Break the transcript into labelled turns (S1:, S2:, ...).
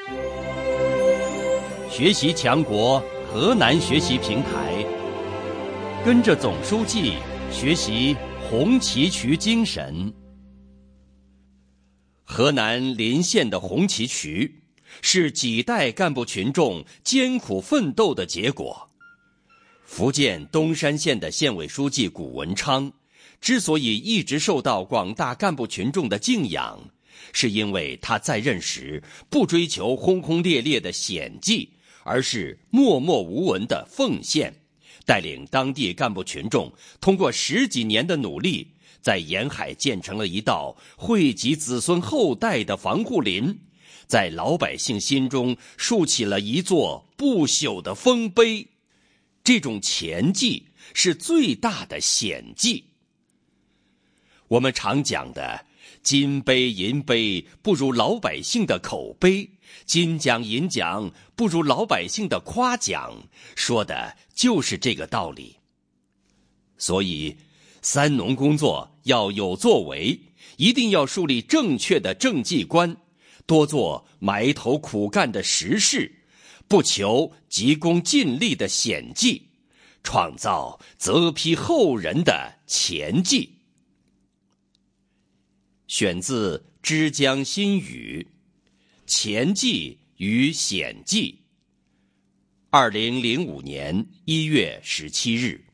S1: 学习强国河南学习平台，跟着总书记学习红旗渠精神。河南临县的红旗渠是几代干部群众艰苦奋斗的结果。福建东山县的县委书记谷文昌之所以一直受到广大干部群众的敬仰，是因为他在任时不追求轰轰烈烈的显绩，而是默默无闻的奉献，带领当地干部群众通过10几年的努力，在沿海建成了一道惠及子孙后代的防护林，在老百姓心中竖起了一座不朽的丰碑。这种前绩是最大的显绩。我们常讲的金杯银杯不如老百姓的口碑，金奖银奖不如老百姓的夸奖，说的就是这个道理。所以三农工作要有作为，一定要树立正确的政绩观，多做埋头苦干的实事，不求急功近利的显绩，创造泽披后人的前绩。选自《之江新语》，前绩与显绩，2005年1月17日。